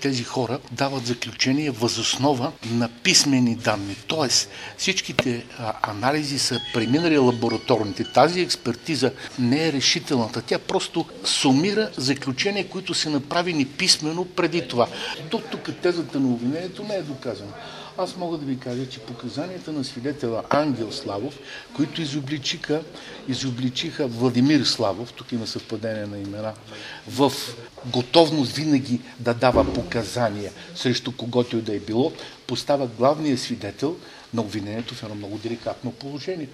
тези хора дават заключение въз основа на писмени данни. Тоест, всичките анализи са преминали лабораторните. Тази експертиза не е решителната. Тя просто сумира заключения, които са направени писмено преди това. До тук тезата на обвинението не е доказана. Аз мога да ви кажа, че показанията на свидетела Ангел Славов, които изобличиха Владимир Славов, тук има съвпадение на имена, в готовност винаги да дава показания срещу когото и да е било, поставя главния свидетел на обвинението в едно много деликатно положение.